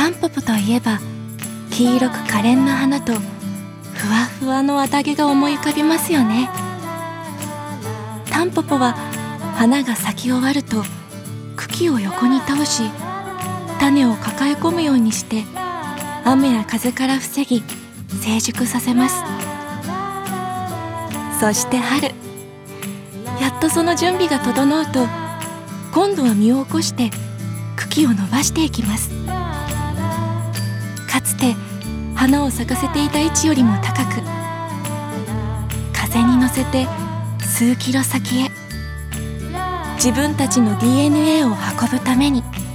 タンポポといえば黄色く可憐な花とふわふわの綿毛が思い浮かびますよね。タンポポは花が咲き終わると茎を横に倒し、種を抱え込むようにして雨や風から防ぎ成熟させます。そして春、やっとその準備が整うと今度は実を起こして茎を伸ばしていきます。かつて花を咲かせていた位置よりも高く、風に乗せて数キロ先へ自分たちの DNA を運ぶために。